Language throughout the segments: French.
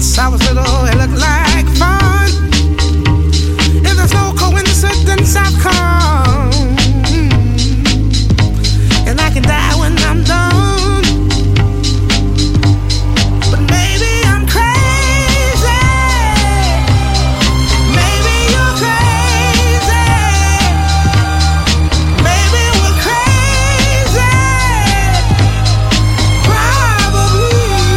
Since I was little, it looked like fun. If there's no coincidence, I've come, and I can die when I'm done. But maybe I'm crazy. Maybe you're crazy. Maybe we're crazy. Probably.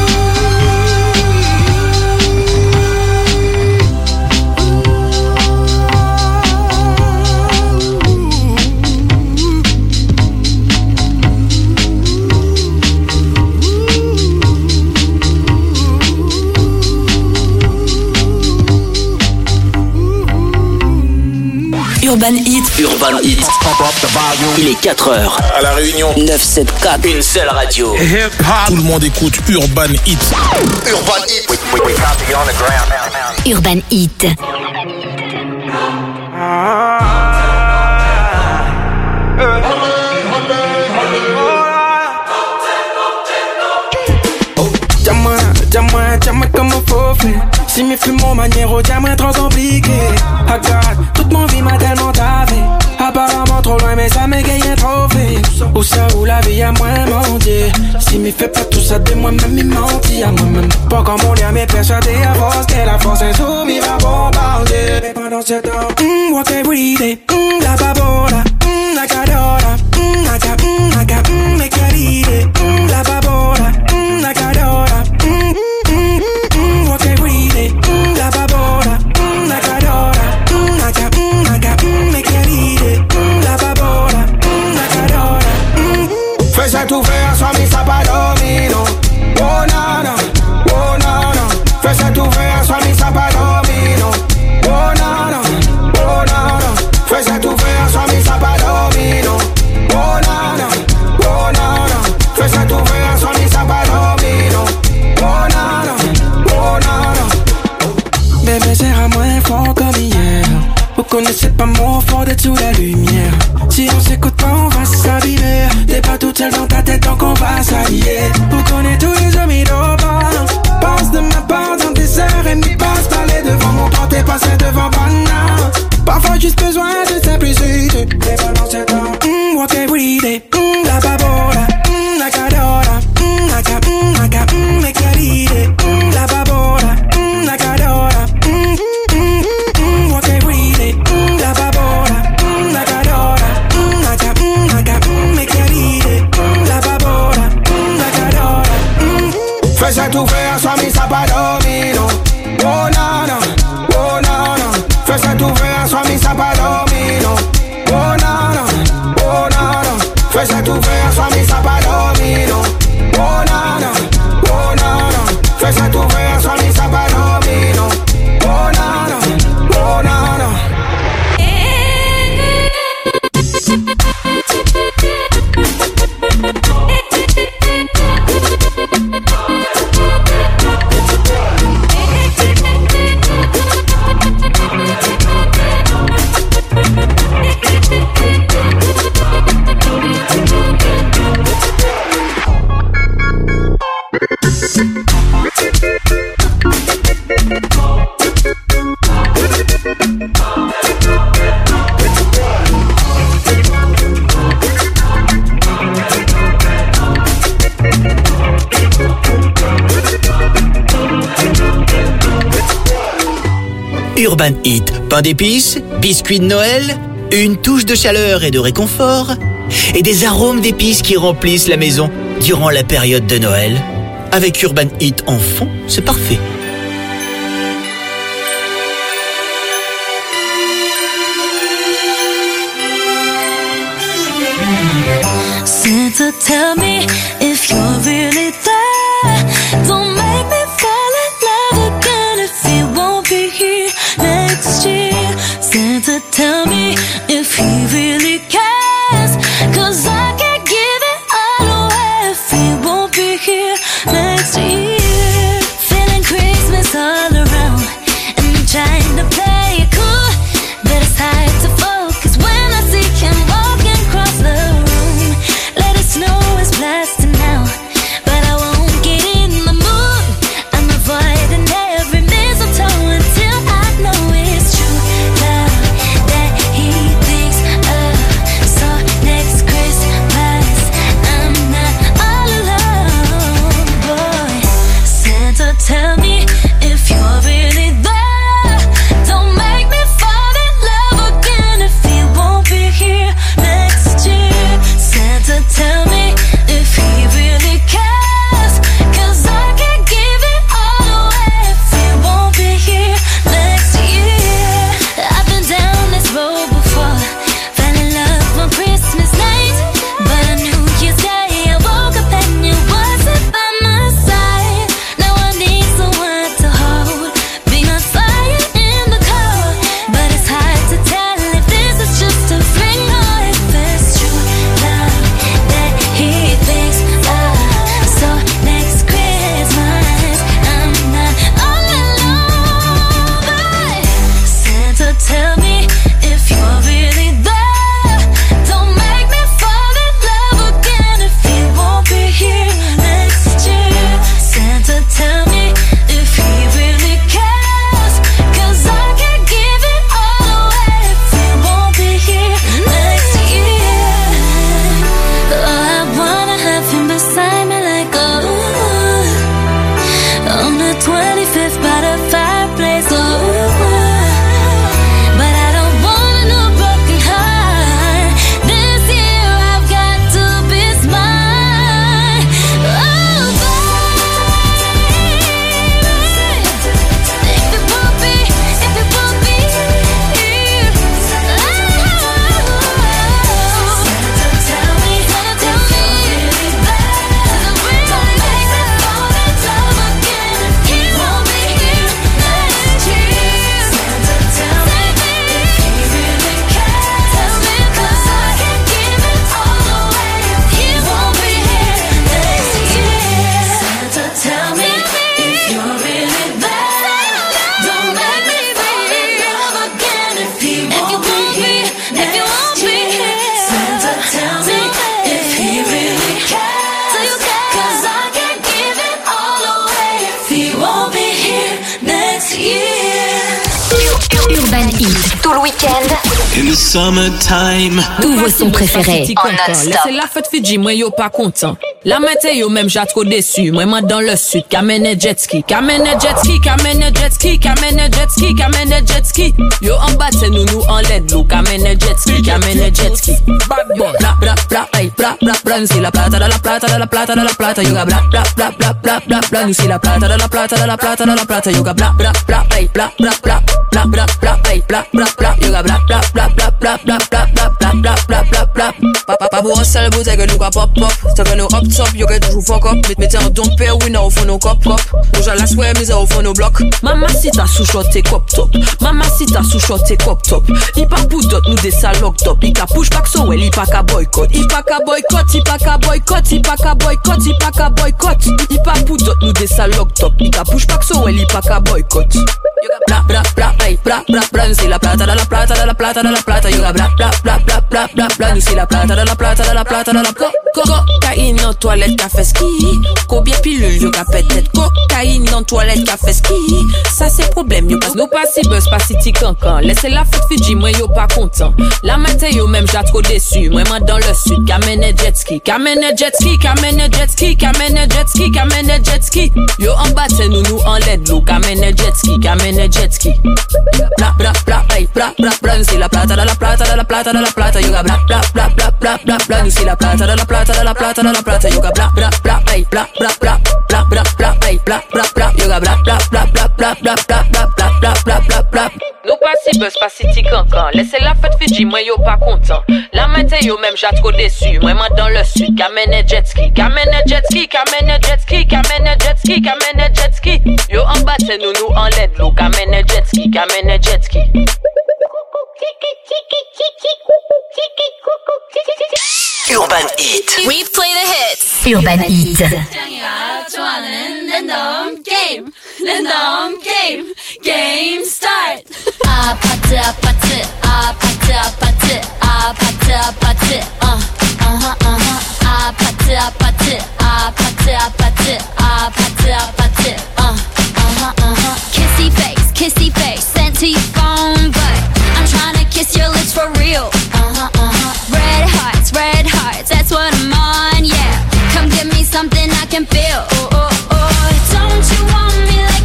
Urban Hit. Urban Hit. Il est 4h. À La Réunion. 974. Une seule radio. Tout le monde écoute Urban Hit. Urban Hit. Urban Hit. Diamant comme un faux fait. Si mes flux mon manière au diamant trop compliqué. Regarde, toute mon vie m'a tellement tavé. Apparemment trop loin mais ça me gagne un trophée. Où ça où la vie a moins menti. Si m'y fait pas tout ça de moi-même il mentit à moi-même. Pas comme on l'a mais persuadé à force que la force insoumise va bombarder. Mais pendant ce temps, walk every day, la babola, la cadora, naka, me queride, la babola, la cadora. Walk every day, la babola, la cadora, naka, me queride, la babola, la cadora. Fais ça tout faire, soit mis ça pas domino. Oh nana, oh nana. Fais ça tout faire, soit mis ça pas domino. Oh nana, oh nana. Fais ça tout faire, soit mis ça pas domino. Oh nana, oh nana. Fais ça tout faire, soit mis ça pas domino. Oh nana, oh nana. Bébé serre-moi fort comme hier. Vous connaissez pas mon fort de sous la lumière. Si on s'écoute pas on va s'abîmer. T'es pas toute seule dans ta tête donc on va s'allier. Vous connaissez tous les amis d'Oban. Passe de ma part dans des heures et m'y passe. Parler devant mon porte et passer devant Banna. Parfois juste besoin de simplicité. Les balances de temps, walk every day. La babola, la cadora, naka, me queride. La babola, la cadora. Walk every day. La babola, la cadora, naka, me queride. La babola, la cadora. Fais ça tout faire, soit mis ça pas domino. Oh nana, oh nana. Fais ça tout faire, soit mis ça pas domino. Oh nana, oh nana. Fais ça tout faire, soit mis ça pas domino. Oh nana, oh nana. Fais ça tout faire, soit mis ça pas domino. Oh nana, oh nana. Urban Hit, pain d'épices, biscuits de Noël, une touche de chaleur et de réconfort, et des arômes d'épices qui remplissent la maison durant la période de Noël. Avec Urban Hit en fond, c'est parfait. Santa, tell me if you're really there. Don't make me fall in love again if you won't be here next year. Santa, tell me if he really cares. 'Cause I can't give it all away if he won't be here next year. Feeling Christmas all around and I'm trying to play it cool, but it's hard to focus when I see him walking across the room. Let it snow is blasting now, but tell me if you're really there. Don't make me fall in love again if he won't be here next year. Santa, tell me if he really cares, 'cause I can't give it all away if he won't be here next year. I've been down this road before, fell in love on Christmas night, but on New Year's Day I woke up and you wasn't by my side. Now I need someone to hold, be my fire in the cold, but it's hard to tell if this is just a fling or if it's true love that he thinks of. So next Christmas I'm not all alone, but Santa, tell me if you're really there. Don't make me fall in love again if he won't be here next year. Santa, tell me if he really cares, 'cause I can't give it all away if he won't be here next year. Oh, I wanna have him beside me like on the 25th by the fireplace. But I don't want no broken heart. This year I've got to be smart. Oh, baby, if it won't be here. Santa, tell me if you're really there. Don't make me fall in love again if he won't be here next year. Santa, tell me if he really cares. Tell me 'cause I can't give it all away if he won't be here next year. Santa, tell me if you're really there. Don't make me fall in love again if he won't be here next year. Santa, tell me if he really cares. 'Cause I can't give it all away if he won't be here next year. Urban Heat, tout le week-end, In the summertime. tous vos sons préférés en Laissez non-stop. la fête Fidji, moi yo pas content. La matin yo même j'ai trop déçu. Moi moi dans le sud, kamene jet ski, kamene jet ski, kamene jet ski, kamene jet ski, kamene jet ski. Yo en bas c'est nous en LED l'eau, kamene jet ski, kamene jet ski. Bad boy, bla bla bla, ay bla bla bla, nous c'est la plata de la plata de la plata de la plata. Yo ga bla bla bla bla bla bla bla, nous c'est la plata de la plata de la plata de la plata. Yo ga bla bla bla, ay bla bla bla bla bla bla, ay bla bla bla. Yo ga bla bla bla bla bla bla bla bla bla bla bla bla bla. Papa pour un seul bouteille que nous ga pop pop, c'est que nous up top, yo que toujours fuck up. Mettez en don père oui non au fond nos cop cop. Nous j'ai la soirée mise au fond nos blocs. Maman si t'as sous shot t'es cop top. Maman si t'as sous shot t'es cop top. Il pas pour d'autres nous des salocs top. Il ka push back so well, il pas ka boycott. Il pas ka boycott, il pas ka boycott, il pas ka boycott, il pas ka boycott. Il pas pour d'autres nous des salocs top. Il ka push back so well, il pas ka boycott. Bla bla bla, ay bla bla bla, nous c'est la plata de la plata de la plata de la plata. Yo ga bla bla bla bla bla bla bla, nous c'est la plata de la plata de la plata de la plata. Cocaïne en toilette café ski. Combien pilule yo ka peut-être. Cocaïne en toilette café ski. Ça c'est problème yo passe nous pas si buzz pas si ti cancan. Laissez la fête Fidji, moi yo pas content. La matin yo même j'ai trop déçu. Moi moi dans le sud, kamene jet ski, kamene jet ski, kamene jet ski, kamene jet ski, kamene jet ski. Yo en bas c'est nous en LED l'eau, kamene jet ski, kamene jet ski. Bla bla bla, ay bla bla bla, nous c'est la plata de la plata de la plata de la plata. Yo ga bla bla bla bla bla bla bla, nous c'est la plata de la plata de la plata de la plata. Yo ga bla bla bla, ay bla bla bla bla bla bla, ay bla bla bla. Yo ga bla bla bla bla bla bla bla bla bla bla bla bla bla. Nous pas si buzz pas si ti cancan. Laissez la fête Fidji, moi yo pas content. La matin yo même j'ai trop déçu. Moi moi dans le sud, kamene jet ski, kamene jet ski, kamene jet ski, kamene jet ski, kamene jet ski. Yo en bas c'est nous en LED l'eau, kamene jet ski, kamene jet ski. Urban Heat. We play the hits. Urban Heat. Game start. Apatı apatı, apatı apatı, apatı apatı, apatı apatı, apatı apatı, apatı apatı, Kissy face, sent to your phone, but I'm tryna kiss your lips for real. Red hearts, that's what I'm on, yeah. Come give me something I can feel. Oh, oh, oh. Don't you want me like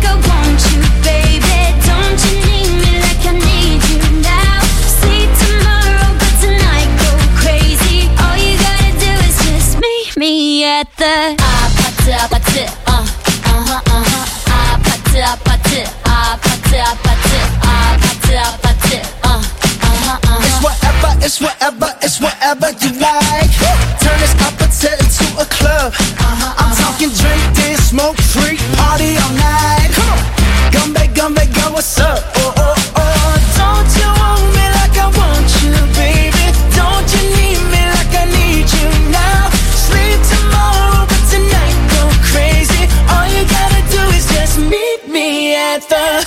party, I party, I party, I party, I party. It's whatever, it's whatever you like. Turn this opposite into a club. I'm talking drink, dance, smoke, freak, party all night. Come on, come back, girl, what's up? Oh, oh, oh. Don't you want me like I want you, baby? Don't you need me like I need you now? Sleep tomorrow, but tonight go crazy. All you gotta do is just meet me at the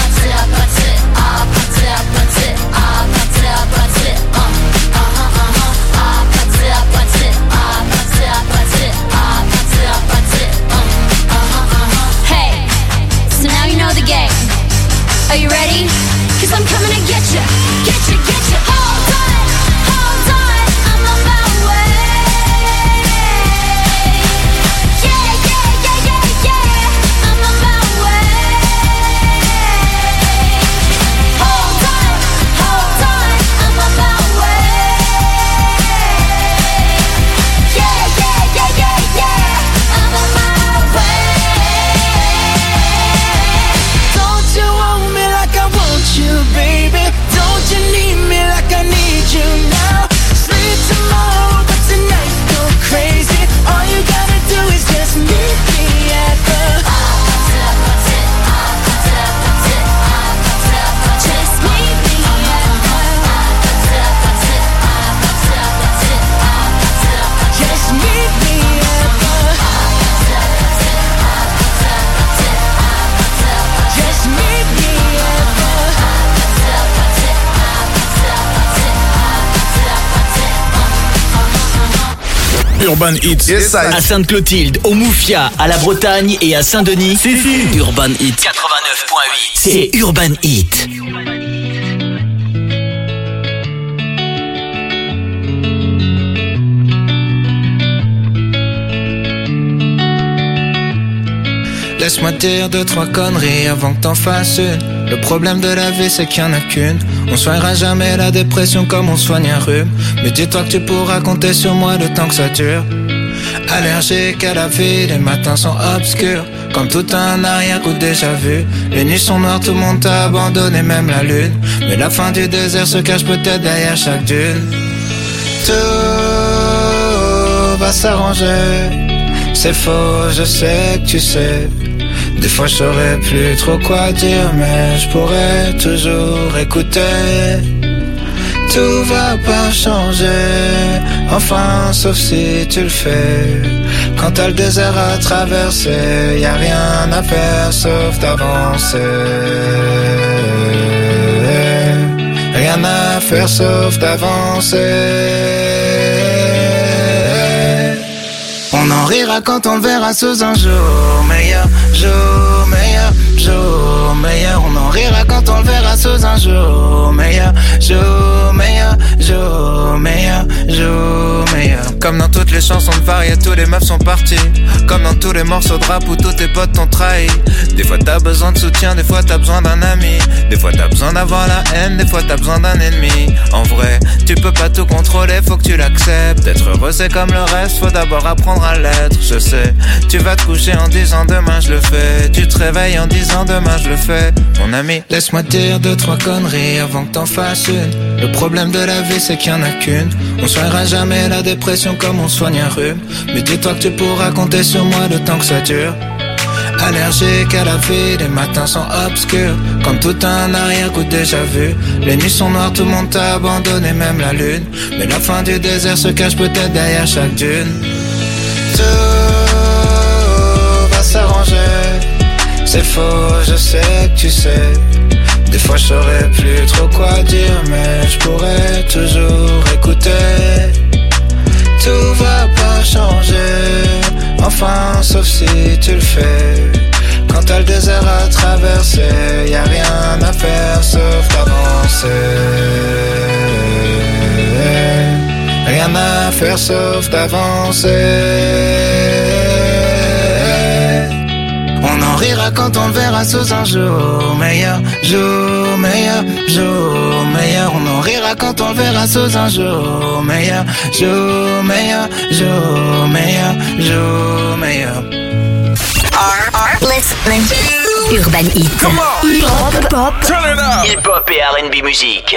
Are you ready? 'Cause I'm coming to get you, get you, get you. Hold on, I'm on my way. Yeah, yeah, yeah, yeah, yeah, I'm on my way. Hold on, I'm on my way. Yeah, yeah, yeah, yeah, yeah, I'm on my way. Don't you want me like I want you, baby? Don't you need me like I need you now? Sleep tomorrow, but tonight go crazy. All you gotta do is just meet me at the just meet me at the just meet me at the just meet me at Urban Hits. Yes, À Sainte-Clotilde, au Moufia, à la Bretagne et à Saint-Denis. Si. Urban Hits 89.8. C'est Urban Hits. Laisse-moi dire 2-3 conneries avant que t'en fasses une. Le problème de la vie c'est qu'il y en a qu'une. On soignera jamais la dépression comme on soigne un rhume. Mais dis-toi que tu pourras compter sur moi le temps que ça dure. Allergique à la vie, les matins sont obscurs. Comme tout un arrière-goût déjà vu. Les nuits sont noires, tout le monde t'a abandonné, même la lune. Mais la fin du désert se cache peut-être derrière chaque dune. Tout va s'arranger. C'est faux, je sais que tu sais. Des fois je saurais plus trop quoi dire, mais je pourrais toujours écouter. Tout va pas changer, enfin sauf si tu le fais. Quand t'as le désert à traverser, y a rien à faire sauf d'avancer. Rien à faire sauf d'avancer. On en rira quand on le verra sous un jour meilleur, jour meilleur, jour meilleur. On en rira quand on le verra sous un jour meilleur, jour meilleur, jour meilleur, jour meilleur. Comme dans toutes les chansons de variété, tous les meufs sont partis. Comme dans tous les morceaux de rap où tous tes potes t'ont trahi. Des fois t'as besoin de soutien, des fois t'as besoin d'un ami. Des fois t'as besoin d'avoir la haine, des fois t'as besoin d'un ennemi. En vrai, tu peux pas tout contrôler, faut que tu l'acceptes. Être heureux c'est comme le reste, faut d'abord apprendre à l'être. Je sais, tu vas te coucher en disant demain je le fais. Tu te réveilles en disant demain je le fais. Mon ami, laisse-moi dire 2-3 conneries avant que t'en fasses une. Le problème de la vie c'est qu'il y en a qu'une. On soignera jamais la dépression comme on soigne un rhume. Mais dis-toi que tu pourras compter sur moi le temps que ça dure. Allergique à la vie, les matins sont obscurs. Comme tout un arrière-goût déjà vu. Les nuits sont noires, tout le monde t'a abandonné, même la lune. Mais la fin du désert se cache peut-être derrière chaque dune. Tout va s'arranger. C'est faux, je sais que tu sais. Des fois je saurais plus trop quoi dire, mais je pourrais toujours écouter. Tout va pas changer, enfin sauf si tu le fais. Quand t'as le désert à traverser, y a rien à faire sauf d'avancer. Rien à faire sauf d'avancer. On en rira quand on le verra sous un jour meilleur, jour meilleur, jour meilleur. On en rira quand on le verra sous un jour meilleur, jour meilleur, jour meilleur, jour meilleur. Listening to Urban Heat. Hip-hop. Turn it up. Hip-hop et R&B musique.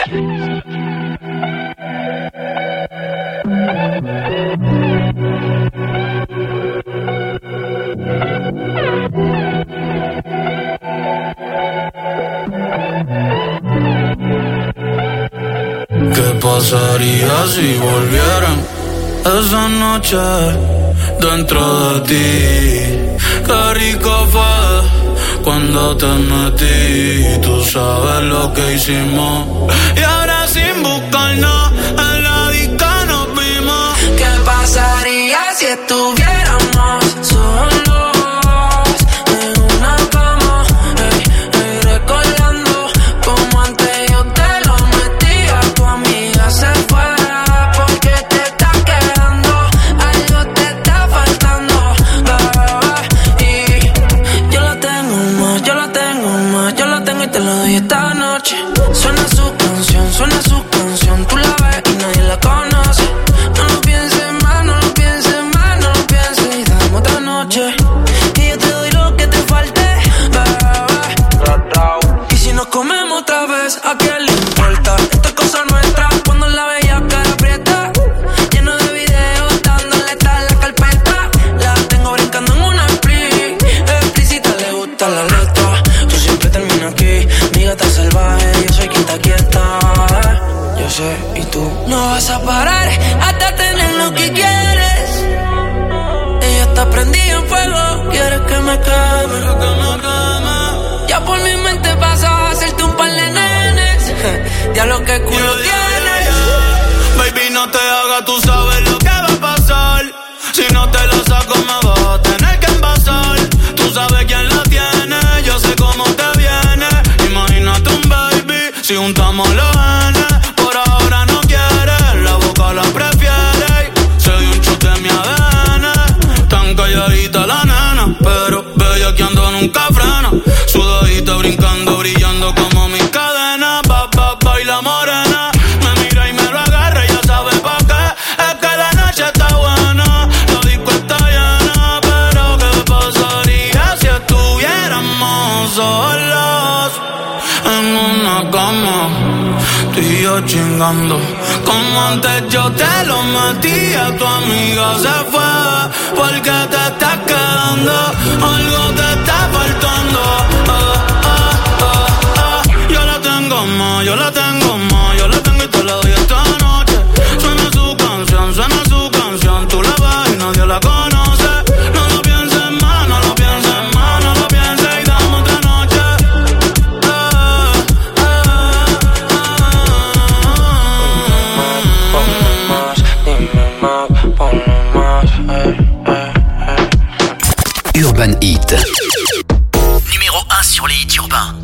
¿Qué pasaría si volvieran esa noche dentro de ti? Qué rico fue cuando te metí. Tú sabes lo que hicimos. Y ahora sin buscarnos en la disco nos vimos. ¿Qué pasaría si estuviéramos solos? Esta noche suena su canción, tú la ves y nadie la conoce. No lo pienses más, no lo pienses más, no lo pienses y dame otra noche. Y yo te doy lo que te falte, y si nos comemos otra vez, ¿a quién le importa? Esta es cosa nuestra, cuando la veía cara aprieta. Lleno de videos, dándole a la carpeta. La tengo brincando en una explícita, le gusta la letra. Tú siempre terminas aquí. Mi gata salvaje, yo soy quien te quieta. Yo sé, y tú no vas a parar hasta tener lo que quieres. Ella está prendida en fuego, quieres que me queme. Ya por mi mente pasa a hacerte un par de nenes. Ya lo que culo tienes. Baby, no te hagas, tú sabes lo que va a pasar. Si no te la saco me vas a tener que envasar. Tú sabes quién la tiene, yo sé cómo te viene. Imagínate un baby, si juntamos los genes. Por ahora no quiere, la boca la prefiere. Se dio un chute en mi ADN. Tan calladita la nena, pero bellaqueando nunca frena. Sudadita brincando, brillando como mis cadenas. Baila morena, me mira y me lo agarra. Ya sabe pa' qué, es que la noche está buena. La disco está llena, pero ¿qué pasaría si estuviéramos solos en una cama? Tú y yo chingando, como antes yo te lo metía. Tu amiga se fue porque te estás quedando. Algo te está faltando. Yo la tengo más, yo la tengo más. Yo la tengo y te la doy esta noche. Suena su canción, tú la ves y nadie la conoce. No lo pienses más, no lo pienses más, no lo pienses y dame otra noche. Urban Heat. Numéro 1 sur les hits urbains.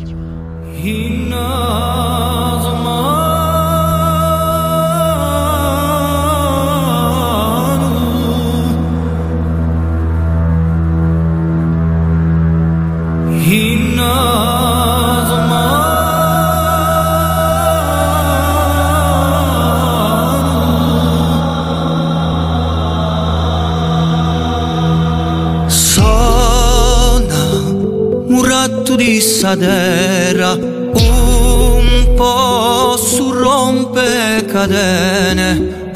Di sadera, un po' su rompe cadene.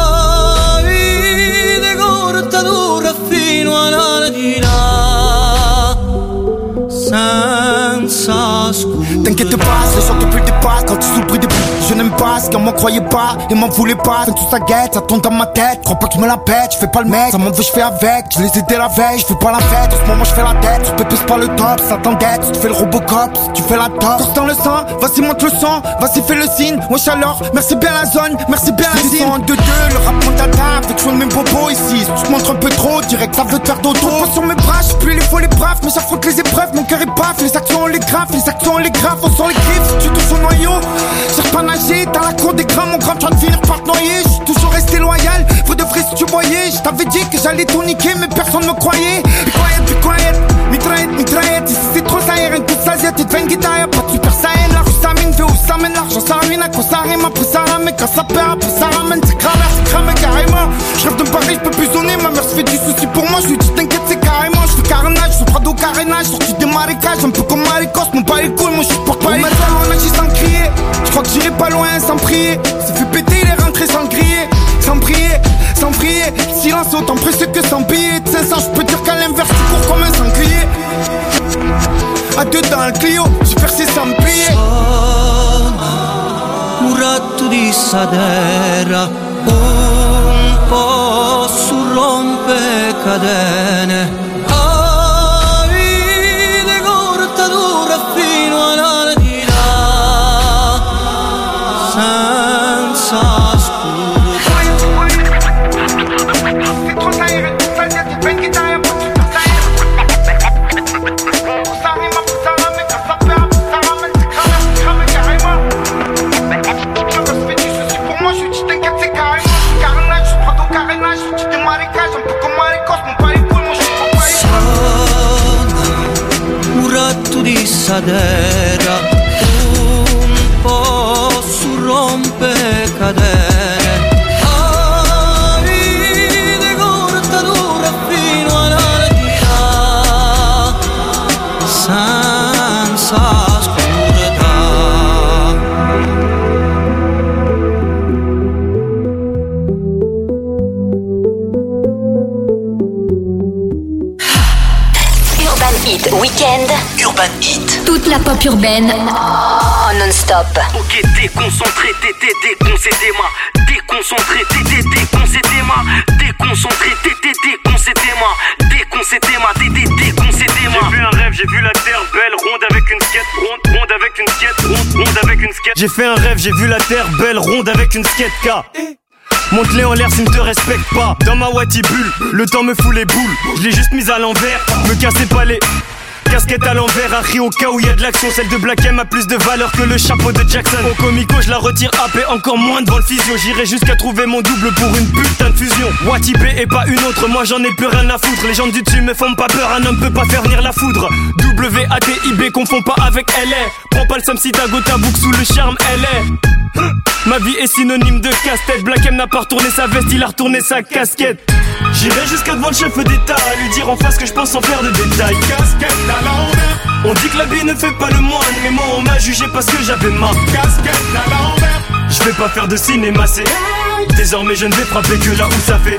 Vide cortadura fino alla di là, senza scusa. T'inquiète pas, les gens te plus dépassent. Quand tu sous le bruit des bouts, je n'aime pas ce qu'on m'en croyait pas et m'en voulait pas. Quand tout ça guette, ça tombe dans ma tête. Crois pas que je me la pète, je fais pas le mec. Ça m'en veut, je fais avec. Je les aidais la veille, je fais pas la fête. En ce moment, je fais la tête. Tu pépes pas le top, ça t'endette. Tu fais le Robocop, tu fais la top. Course dans le sang, vas-y, monte le sang. Vas-y, fais le signe. Wesh alors, merci bien la zone, merci bien la zone. En 2-2, le rap monte à table. Avec chaud de mes bobos ici. Si tu te montres un peu trop, direct, ça veut te faire dodo. Pas sur mes bras, je plus les faux, les braves. Mais j'affronte les épreuves, mon cœur est paf. Les actions, on les grave, les actions, on les grave. On sent les griffes, si tu touches au noyau. Cherche pas nager, t'as la cour des grammes, mon grand, tu vas te finir par te noyer. J'suis toujours resté loyal, faut de vrai si tu voyais. J't'avais dit que j'allais tout niquer, mais personne me croyait. Be quiet, mitraillette, ici c'est trop ça, y'a rien que ça, zia, t'es devant une guitare, y'a pas de super saiyan. La rue ça mine, fait où ça mène, l'argent ça ramène, à quoi ça rime, après ça ramène, quand ça perd, après ça ramène, c'est cramé carrément. J'rêve de me parler, j'peux plus donner, ma mère se fait du souci pour moi, j'lui dis t'inquiète, c'est carrément, j'fais carénage, j'fais pas d'eau carénage, sorti des marécages, un peu comme m'en bats les couilles, moi je suis pour pas les couilles. On agit sans crier, je crois que j'irai pas loin sans prier. C'est fait péter, il est rentré sans crier. Sans prier, sans prier. Silence autant précieux que sans billet. De 500, je peux dire qu'à l'inverse, tu cours comme un sanglier. À deux dans le Clio, j'ai percé sans payer. Un ratto di sadera, un po' sul rompecadene. Ah, vide corta dura fino alla di là, senza di sadera, un po' sul rompecadene. Ah, vide corta dura fino alla di là, senza oscurità. Urban Hit Weekend. Urban Hit. Toute la pop urbaine en non-stop. Ok, déconcentré, t'étais déconcédé-moi. Déconcentré, t'étais déconcédé-moi. Déconcentré, t'étais déconcédé-moi. Déconcédé-moi, t'étais déconcédé-moi. J'ai vu un rêve, j'ai vu la terre belle, ronde avec une skate, ronde avec une skate, ronde avec une skate. J'ai fait un rêve, j'ai vu la terre belle, ronde avec une skate K. Monte-les en l'air s'ils ne te respectent pas. Dans ma Wattibule, le temps me fout les boules. Je l'ai juste mise à l'envers, me cassez pas les casquette à l'envers, un riz au cas où y a de l'action. Celle de Black M a plus de valeur que le chapeau de Jackson. Au comico je la retire AP, encore moins devant le physio. J'irai jusqu'à trouver mon double pour une putain de fusion. Wattibé et pas une autre, moi j'en ai plus rien à foutre. Les gens du dessus me font pas peur, un homme peut pas faire venir la foudre. WATIB, confond pas avec LA. Prends pas le somme si ta go ta boucle sous le charme LA. Ma vie est synonyme de casse-tête. Black M n'a pas retourné sa veste, il a retourné sa casquette. J'irai jusqu'à devant le chef d'État, à lui dire en face que je pense sans faire de détails. Casquette à l'envers. On dit que la vie ne fait pas le moine, mais moi on m'a jugé parce que j'avais ma casquette à l'envers. Je vais pas faire de cinéma, c'est désormais je ne vais frapper que là où ça fait.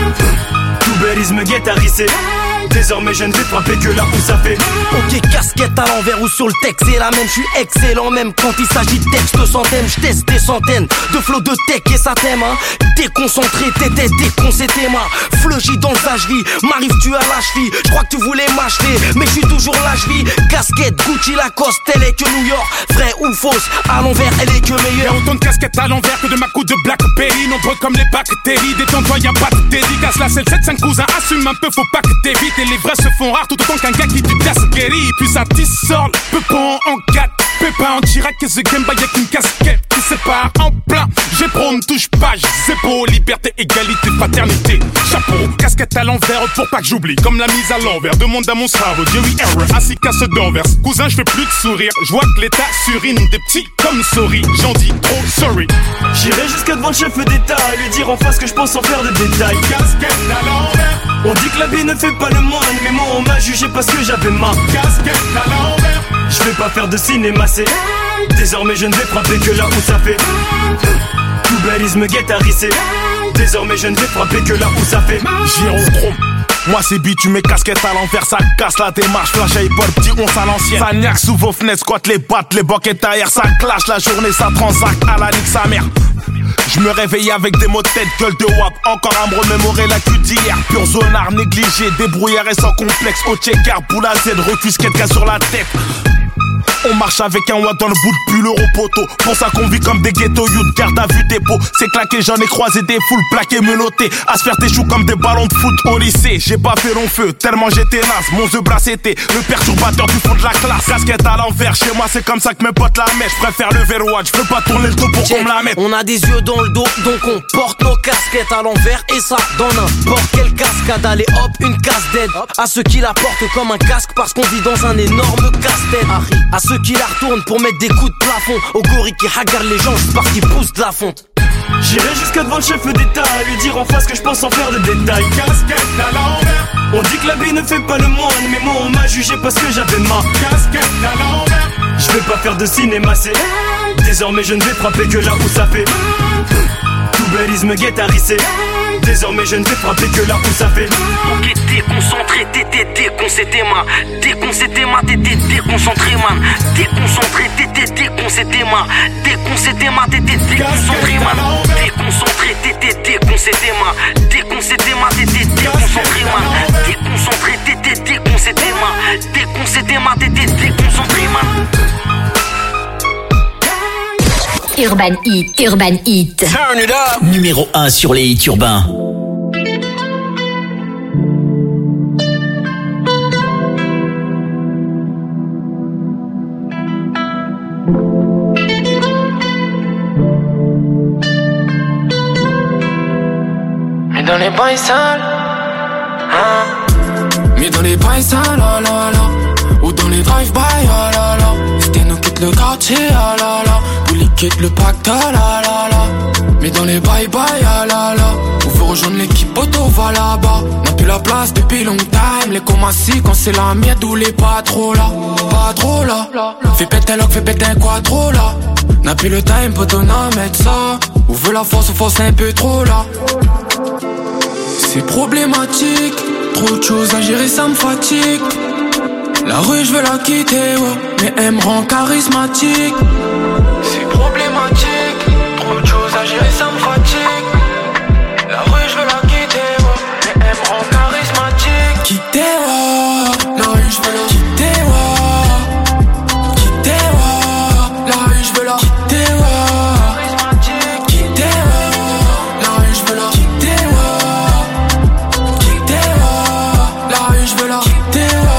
Tout belise me guette à risser. Désormais je ne vais frapper que là où ça fait. Ok, casquette à l'envers ou sur le texte, c'est la même, je suis excellent même quand il s'agit de texte sans thème. Je teste des centaines de flots de tech et ça t'aime hein. Déconcentré, t'étais déconcédé moi. Fleugy dans le vacherie, m'arrive tu à la cheville. Je crois que tu voulais m'acheter, mais je suis toujours la cheville. Casquette, Gucci, Lacoste, elle est que New York. Vrai ou fausse, à l'envers elle est que meilleure. Y'a autant de casquettes à l'envers que de ma coupe de Blackberry. Nombreux comme les bactéries, détends-toi y'a pas de dédicace. La selle 7-5 cousins, assume un peu, faut pas que t'évites. Et les vrais se font rares tout autant qu'un gars qui dit Dasqueri. Puis ça tissort, peu pont en 4. Pépin en Chirac et The Game Boy avec une casquette qui sépare en plein. J'ai prône, touche pas, c'est beau. Liberté, égalité, paternité. Chapeau, casquette à l'envers pour pas que j'oublie. Comme la mise à l'envers, demande à mon cerveau. Jerry Error, assis casse d'envers. Cousin, je fais plus de sourire. Je vois que l'état surine des petits comme sorry. J'en dis trop sorry. J'irai jusqu'à devant le chef d'État, à lui dire en face que je pense sans faire de détails. Casquette à l'envers. On dit que la vie ne fait pas le moine, mais moi on m'a jugé parce que j'avais ma casquette à l'envers. Je vais pas faire de cinéma, c'est désormais je ne vais frapper que là où ça fait. Tout belise me guette à risser. Désormais je ne vais frapper que là où ça fait. Gyrochrome. Moi c'est bitume, mes casquettes à l'envers, ça casse la démarche, flash à hip-hop, petit once à l'ancienne. Ça niaque sous vos fenêtres, squatte les battes, les boquettes ailleurs, ça clash la journée, ça transacte à la nique sa mère. Je me réveille avec des mots de tête, gueule de wap, encore à me remémorer la cul d'hier. Pur zonard, négligé, débrouillard et sans complexe. Au checker, boule à Z, refuse quelqu'un sur la tête. On marche avec un watt dans le bout de pull euro poteau. Pour ça qu'on vit comme des ghettos youth, garde à vue dépôt. C'est claqué, j'en ai croisé des foules plaquées, menottées. À se faire tes choux comme des ballons de foot au lycée. J'ai pas fait long feu, tellement j'étais naze. Mon The Brass était le perturbateur du fond de la classe. Casquette à l'envers, chez moi c'est comme ça que mes potes la mettent. Je préfère le verrouage, je veux pas tourner le dos pour qu'on me la mette. On a des yeux dans le dos, donc on porte nos casquettes à l'envers. Et ça, dans n'importe quelle cascade. Allez hop, une casse d'aide. À ceux qui la portent comme un casque parce qu'on vit dans un énorme casse-tête. À ceux qui la retournent pour mettre des coups de plafond. Au gorille qui hagarde les gens, parce qu'ils poussent de la fonte. J'irai jusqu'à devant le chef d'État, à lui dire en face que je pense sans faire de détails. Casquette à l'envers. On dit que la vie ne fait pas le moine, mais moi on m'a jugé parce que j'avais ma casquette à l'envers. Je vais pas faire de cinéma, c'est désormais je ne vais frapper que là où ça fait. Tout bellisme guétarissé. Désormais je ne vais frapper que là où ça fait. Ok, déconcentré, t'étais déconcentré, man. Déconcentré, man, t'étais déconcentré, man. Déconcentré, t'étais déconcentré, man. Déconcentré, man, t'étais déconcentré, man. Déconcentré, t'étais déconcentré, man. Déconcentré, man, t'étais déconcentré, man. Déconcentré, t'étais déconcentré, man. Déconcentré, man, t'étais déconcentré, man. Urban Hit, Urban Hit. Turn it up. Numéro 1 sur les hits urbains. Mais dans les bails sales, hein. Mais dans les bails sales, oh là là. Ou dans les drive-by, oh là là. C'était nous quitte le quartier, oh là là. Ou les quitte le pacte, oh là là là. Mais dans les bye-bye, oh là là. Ou veut rejoindre l'équipe auto, va là-bas. N'a plus la place depuis long time. Les comassis quand c'est la miette ou les pas trop là. Pas trop là. Fais péter l'oc, fais péter un quattro là. N'a plus le time, poteau, n'a mettre ça. Ou veut la force, ou force un peu trop là. C'est problématique. Trop de choses à gérer, ça me fatigue. La rue, je veux la quitter, ouais, mais elle me rend charismatique. C'est problématique. Trop de choses à gérer, ça me fatigue. La rue, je veux la quitter, ouais, mais elle me rend charismatique. Quitter, ouais. La rue, je veux la quitter, ouais. Quitter, ouais. La rue, je veux la quitter, ouais. Quitter, ouais. La rue, je veux la quitter, ouais. Quitter, ouais. La rue, je veux la quitter,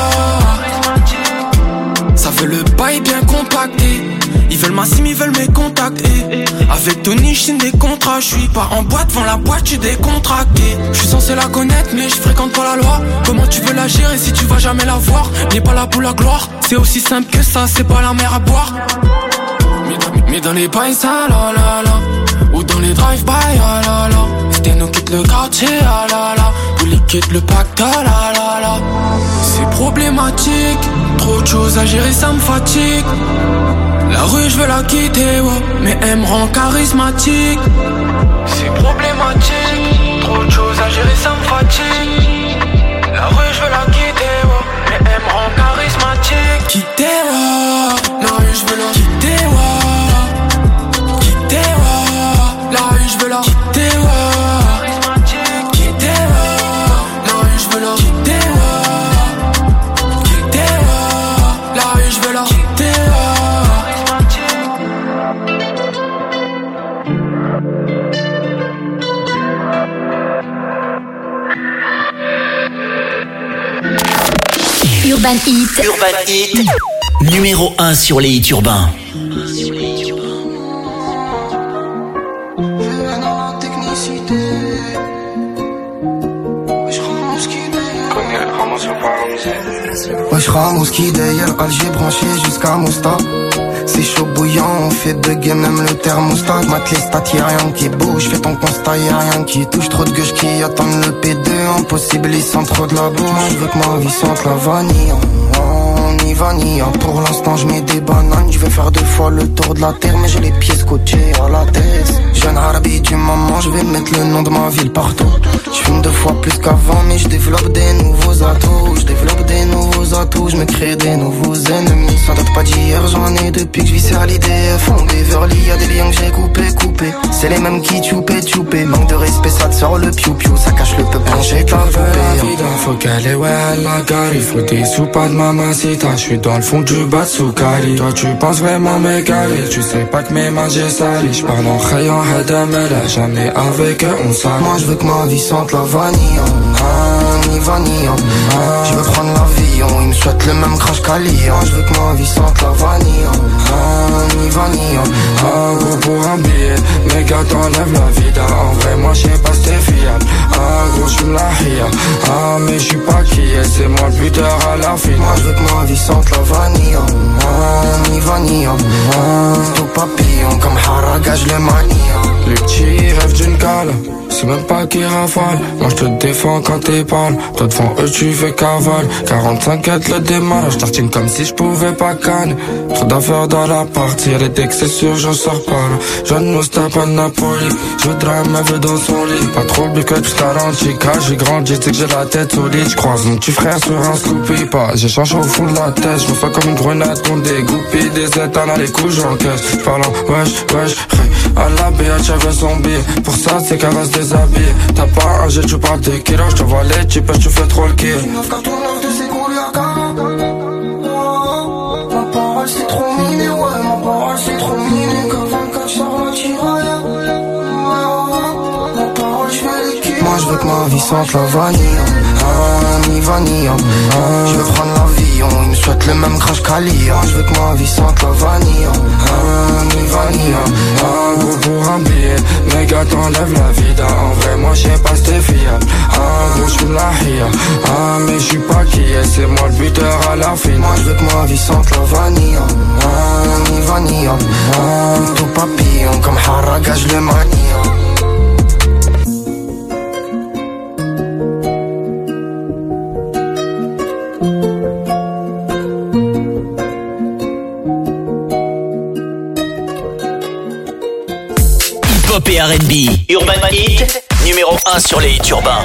ouais. Ça veut le bail bien compacté. Ils veulent ma sim, ils veulent mes contacts. Avec Tony, j'signe des contrats. J'suis pas en boîte, devant la boîte, j'suis décontracté. J'suis censé la connaître, mais j'fréquente pas la loi. Comment tu veux la gérer si tu vas jamais la voir? N'est pas là pour la gloire. C'est aussi simple que ça, c'est pas la mer à boire. Mais dans les bails sales, oh là là. Ou dans les drive-by, oh là là. C'était nous quitte le quartier, oh là là. Ou les quitte le pacte, oh là là là. C'est problématique. Trop de choses à gérer, ça me fatigue. La rue, je veux la quitter, ouais, mais elle me rend charismatique. C'est problématique. Trop de choses à gérer, ça me fatigue. La rue, je veux la quitter, ouais, mais elle me rend charismatique. Quitter, ouais. La rue, je veux la quitter, ouais. Quitter, ouais. La rue, je veux la quitter, ouais. Quitter, ouais. La rue, je veux la quitter, ouais. Quitter, ouais. La rue, je veux la quitter, ouais. Urban Hit. Urban Hit. Numéro 1 sur les hits urbains. Wesh Ramos qui d'ailleurs Alger branché jusqu'à Mostar. C'est chaud bouillant, on fait bugger même le thermostat. Mate les stats, y'a rien qui bouge, fais ton constat, y'a rien qui touche. Trop de gueuches qui attendent le P2, impossible ils sentent trop de la boue. Moi je veux que ma vie sente la vanille. On y va ni pour l'instant je mets des bananes. Je vais faire 2 fois le tour de la terre, mais j'ai les pieds scotchés à la tête. Jeune arabe du moment, je vais mettre le nom de ma ville partout. Je fume 2 fois plus qu'avant, mais je développe des nouveaux atouts. Je développe des nouveaux atouts, je me crée des nouveaux ennemis. Ça date pas d'hier, j'en ai depuis que je vis sur l'IDF. On Beverly, y'a des liens que j'ai coupé. C'est les mêmes qui tchoupé. Manque de respect, ça te sort le piou-piou. Ça cache le peuple, j'ai ta vie. Faut qu'elle est ouais à la gare. Il faut des sous, pas de mamacita. J'suis dans le fond du bas de Soukali. Toi tu penses vraiment m'égaler. Tu sais pas que mes mains j'ai sali. J'parle en rayon, hadamela. Jamais avec eux on s'allie. Moi je veux que ma vie sente la vanille. Ni vanille. Je veux prendre l'avion. Ils me souhaitent le même crash qu'Ali. Je veux que ma vie sente la vanille. Ni vanille. Gros pour un billet. Mes gars t'enlèvent la vida. En vrai moi j'sais pas si t'es fiable. Gros j'fume la ria. Mais j'suis pas qui est. C'est moi le buteur à la finale. Moi je veux que ma vie sente la vanille. Ni vanille. Tout papillon comme Haragage le manie. Les petits rêvent d'une cale, c'est même pas qui rafale. Moi je te défends quand t'es pâle, toi devant eux tu fais cavale. 45 le démarrage, tartine comme si je pouvais pas canner. Trop d'affaires dans la partie, y'a les decks c'est sûr je sors pas là. Jeune Moustapha de Napoli, je voudrais un meuf dans son lit. Pas trop le cut jusqu'à l'antica, j'ai grandi, tu sais que j'ai la tête solide. J'croise mon petit frère sur un scoopy, pas j'ai changé au fond de la tête. J'me fais comme une grenade qu'on dégoupille, des états dans les couches j'encaisse. J'parle en wesh, à la BH j'avais son billet. Pour ça c'est qu'elle va se déshabiller. T'as pas un jet, tu parles de kilo, j'te vois les types, tu fais trop le kill. Ma parole c'est trop miné, ouais, ma parole c'est trop miné. K24 sur la tiraille. Ma parole j'vais les kills. Moi j'veux que ma vie sente la vanille, ni vanille. J'veux prendre l'avion, ils me souhaitent le même crash qu'Ali. J'veux que ma vie sente la vanille, ni vanille. Gros pour un billet, méga t'enlève la vida. En vrai moi j'sais pas c'était fiable. Gros j'fume la hia, mais j'suis pas qui est, c'est moi le buteur à la fin. Moi j'veux que ma vie sente la vanille, ni vanille. Tout papillon comme Haraga j'le manie. Hip-hop et R&B. Urban Hit, numéro 1 sur les hits urbains.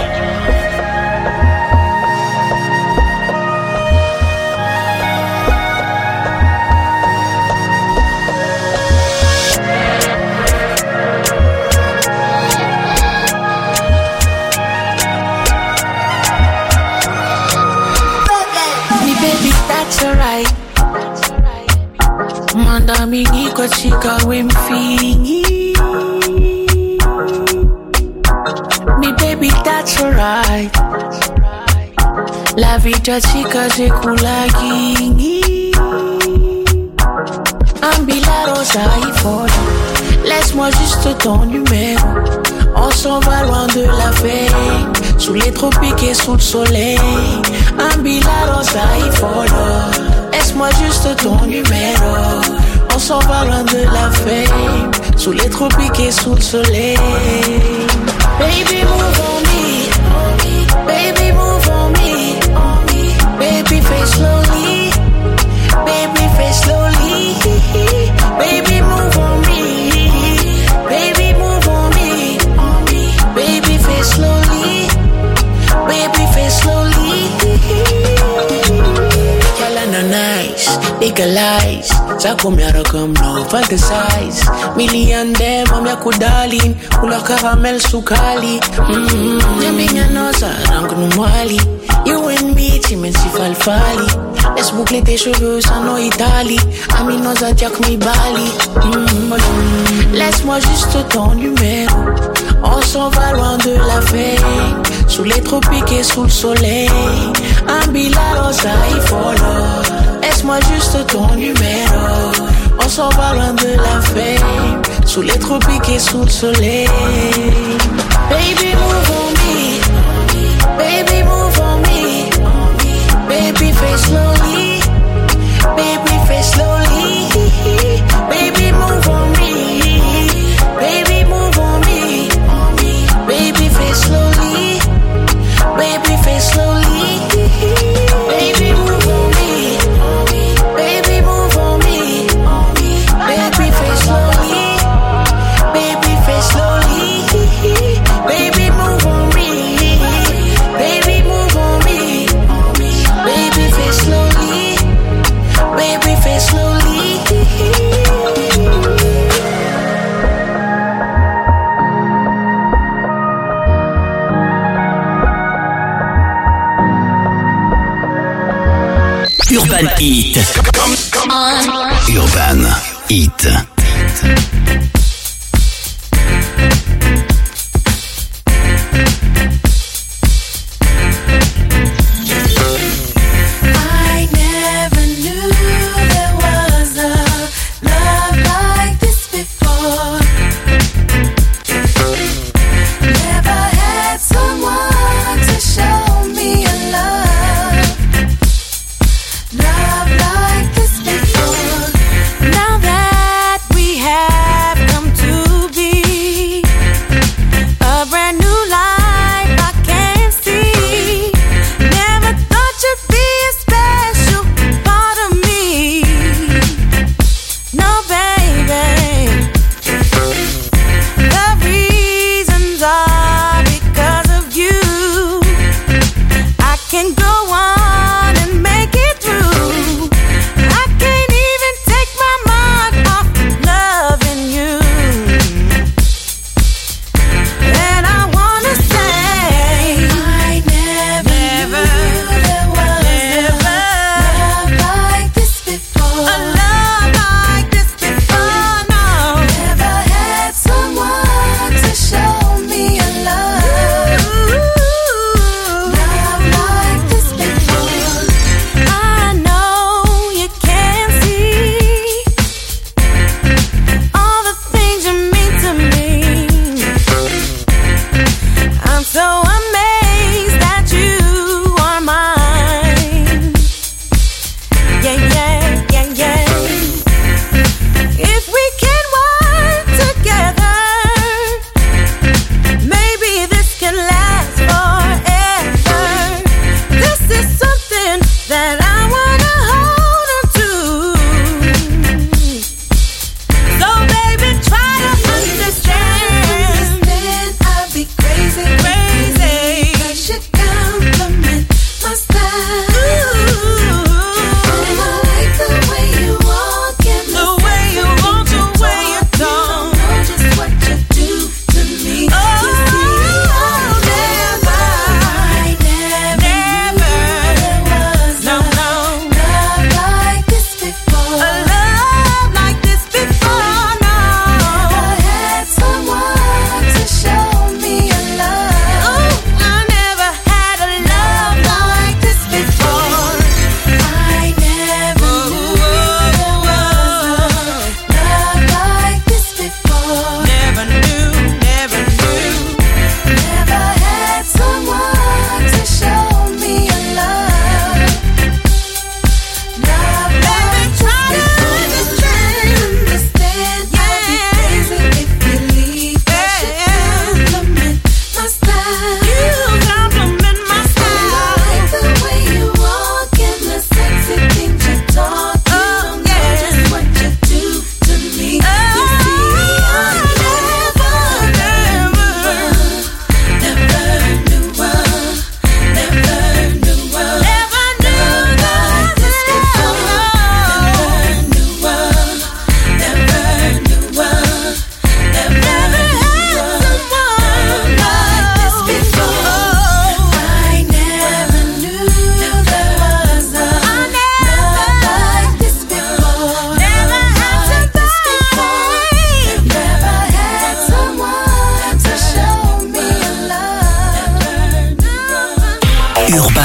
Me baby, that's alright. Manda mingi kwa chika wemfingi. Me baby, that's alright. La vida chica je kulagi. Ambila rosa y folle. Laisse-moi juste ton numéro. On s'en va loin de la veille. Sous les tropiques et sous le soleil. Ambila rosa y folle. Laisse-moi juste ton numéro. On s'en va loin de la fame. Sous les tropiques et sous le soleil. Baby move on me. Baby move on me. Baby face slowly. Baby face slowly. Baby move on me. Baby move on me. Baby face slowly. Baby face slowly. Nice, legalize. Zako miara comme no fantasize. Million dem am ya kudalin. Ula caramel sukali. Nyaminya noza rangu numwali. You and me timensi falfali. Laisse boucler tes cheveux sans no Italie. Ami noza diak mi bali. Laisse-moi juste ton numéro. On s'en va loin de la fame. Sous les tropiques et sous le soleil. Ambila rosa y follow. Laisse-moi juste ton numéro. On s'en va loin de la fame. Sous les tropiques et sous le soleil. Baby move on me. Baby move on me. Baby face slowly. Baby face slowly. Baby move on me. Baby move on me. Baby face slowly. Baby face slowly. Baby move on me. Baby move on me. Baby face slowly. Baby face slowly. Baby move on me. Baby move on me. Baby face slowly. Baby face slowly. Urban Hit. Urban Hit. I never knew there was a love like this before. Never had someone to show me a love like this before. Now that we have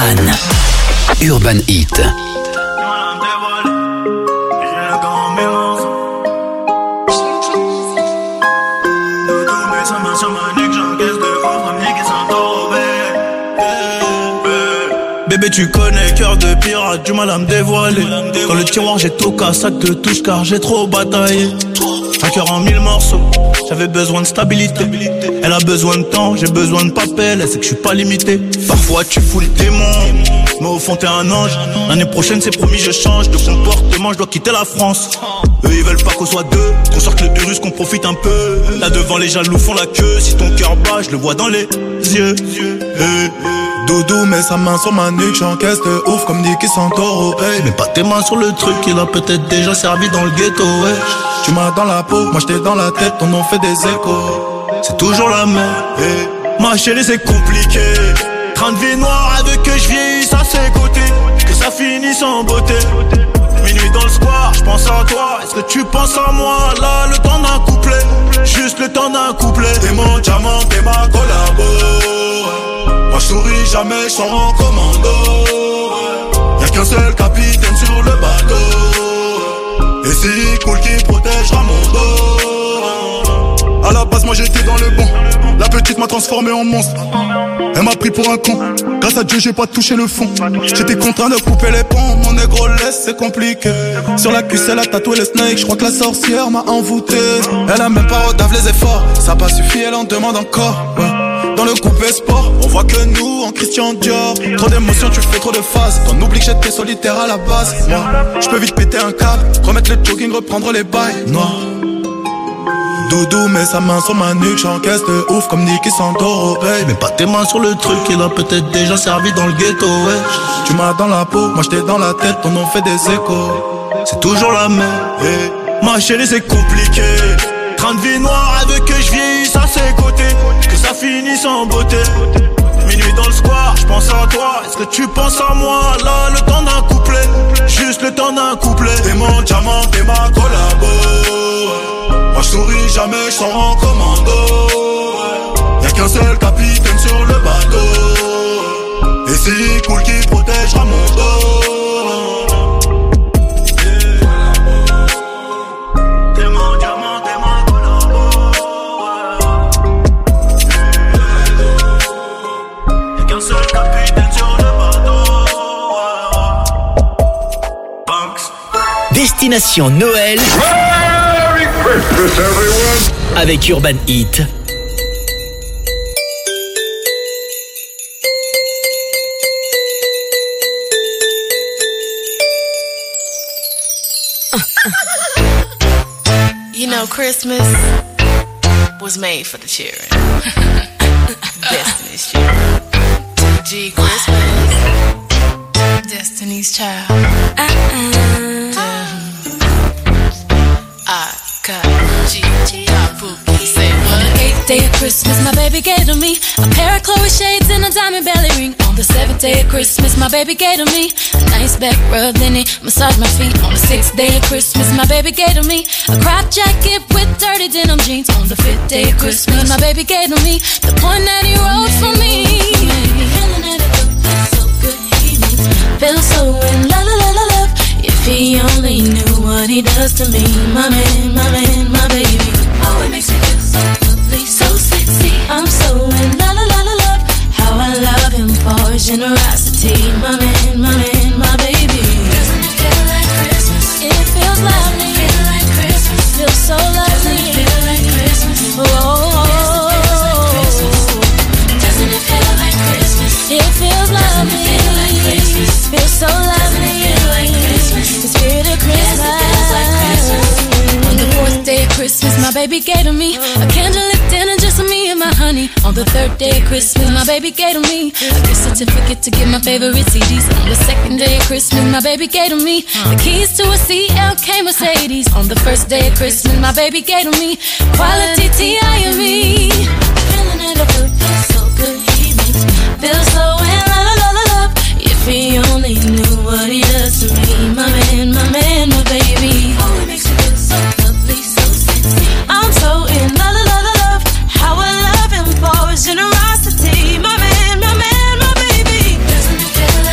Stan. Urban Heat. Bébé tu connais, cœur de pirate, du mal à me dévoiler. Dans le tiroir j'ai tout qu'un sac de touche car j'ai trop bataillé. Un cœur en 1000 morceaux, j'avais besoin de stabilité. Elle a besoin de temps, j'ai besoin de papel, elle sait que je suis pas limité. Parfois tu fous le démon, mais au fond t'es un ange. L'année prochaine c'est promis je change de comportement, je dois quitter la France. Eux ils veulent pas qu'on soit deux, qu'on sorte le virus, qu'on profite un peu. Là devant les jaloux font la queue, si ton cœur bat je le vois dans les yeux. Doudou met sa main sur ma nuque, j'encaisse de ouf comme Nicky Santoro. Hey, mets pas tes mains sur le truc, il a peut-être déjà servi dans le ghetto. Ouais. Tu m'as dans la peau, moi j'étais dans la tête, ton nom fait des échos. C'est toujours la même. Hey. Ma chérie c'est compliqué. Train de vie noire avec que je vieillisse à ses côtés, que ça finisse en beauté. Minuit dans le square, je pense à toi. Est-ce que tu penses à moi? Là le temps d'un couplet, juste le temps d'un couplet. T'es mon diamant, t'es ma collabo. Moi je souris jamais, je sors en commando. Y'a qu'un seul capitaine sur le bateau. Et c'est cool qui protégera mon dos. À la base moi j'étais dans le bon, la petite m'a transformé en monstre. Elle m'a pris pour un con, grâce à Dieu j'ai pas touché le fond. J'étais contraint de couper les ponts, mon négro laisse c'est compliqué. Sur la cuisse elle a tatoué les snakes, je crois que la sorcière m'a envoûté. Elle a même pas redave les efforts, ça a pas suffi elle en demande encore. Ouais. Dans le coupé sport, on voit que nous en Christian Dior. Trop d'émotions, tu fais trop de phases. T'en oublies que j'étais solitaire à la base. Moi, je peux vite péter un câble, remettre le jogging, reprendre les bails noirs. Doudou met sa main sur ma nuque, j'encaisse de ouf comme Nicky Santoro. Hey, mets pas tes mains sur le truc, il a peut-être déjà servi dans le ghetto. Ouais. Tu m'as dans la peau, moi j'étais dans la tête, ton nom fait des échos. C'est toujours la même. Hey. Ma chérie c'est compliqué. Train de vie noire avec que je vieillisse à ses côtés, que ça finisse en beauté. Minuit dans le square, je pense à toi. Est-ce que tu penses à moi? Là le temps d'un couplet, juste le temps d'un couplet. T'es mon diamant, t'es ma collabo. Moi je souris jamais, je sors en commando. Y'a qu'un seul capitaine sur le bateau. Et c'est cool qui protégera mon dos. Destination Noël. Merry Christmas, everyone. Avec Urban Heat. You know, Christmas was made for the children. Destiny's children. G Christmas. Destiny's child. Day of Christmas, my baby gave to me a pair of Chloe shades and a diamond belly ring. On the 7th day of Christmas, my baby gave to me a nice back rub, then he massaged my feet. On the 6th day of Christmas, my baby gave to me a crop jacket with dirty denim jeans. On the 5th day of Christmas, my baby gave to me the one that he wrote for me. Feel so in love, love, love, love. If he only knew what he does to me, my man, my man, my baby. Oh, it makes me feel so lovely, so sexy. I'm so in love, love, love, love. How I love him for his generosity, my man, my man, my baby. Doesn't it feel like Christmas? It feels lovely. Feel like Christmas. Feels so lovely. Doesn't it feel like Christmas? Oh. Doesn't it feel like Christmas? It feels lovely. Doesn't it feel like Christmas? Feels so lovely. The spirit of Christmas. On the 4th day of Christmas, my baby gave to me a candlelit dinner just for me and my honey. On the 3rd day of Christmas, my baby gave to me a gift certificate to get my favorite CDs. On the 2nd day of Christmas, my baby gave to me the keys to a CLK Mercedes. On the 1st day of Christmas, my baby gave to me quality TIME. Feeling it up, feels so good. He makes me feel so in love, love, love, love. If he only knew what he does to me, my man, my baby. Oh, it makes me feel so lovely, so sexy. I'm so in love, love, love, love. How I love him for his generosity, my man, my baby. Doesn't it feel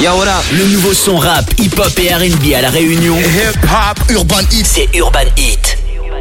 Yo, what up? Le nouveau son rap, hip-hop et R&B à La Réunion. Hip-hop, Urban Heat. C'est Urban Heat.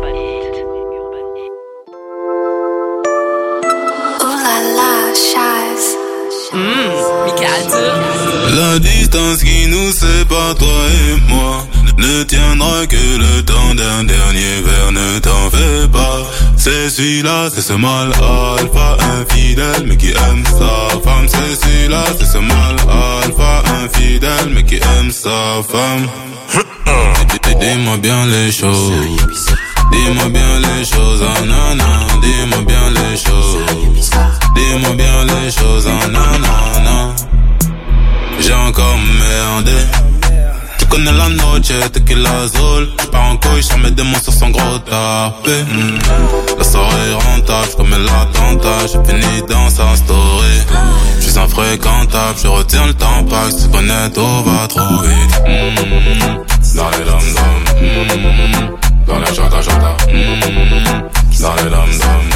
La distance qui nous sépare, toi et moi, ne tiendra que le temps d'un dernier verre, ne t'en fais pas. C'est celui-là, c'est ce mal alpha infidèle, mais qui aime sa femme. C'est celui-là, c'est ce mal alpha infidèle, mais qui aime sa femme. Dis-moi bien les choses. Dis-moi bien les choses, ah nanana. Dis-moi bien les choses. Dis-moi bien les choses, ah nanana. J'ai encore merdé. Tu connais la noche, tequila azul. J'pars en couille, j'en mets des mots sur son gros tapé. La soirée est rentable, j'commets l'attentat. J'ai fini dans sa story. J'suis infréquentable, je retiens le temps pas. Si tu connais, tout va trop vite. Dans les dom-dom, dans les chata-chata, dans les dom-dom.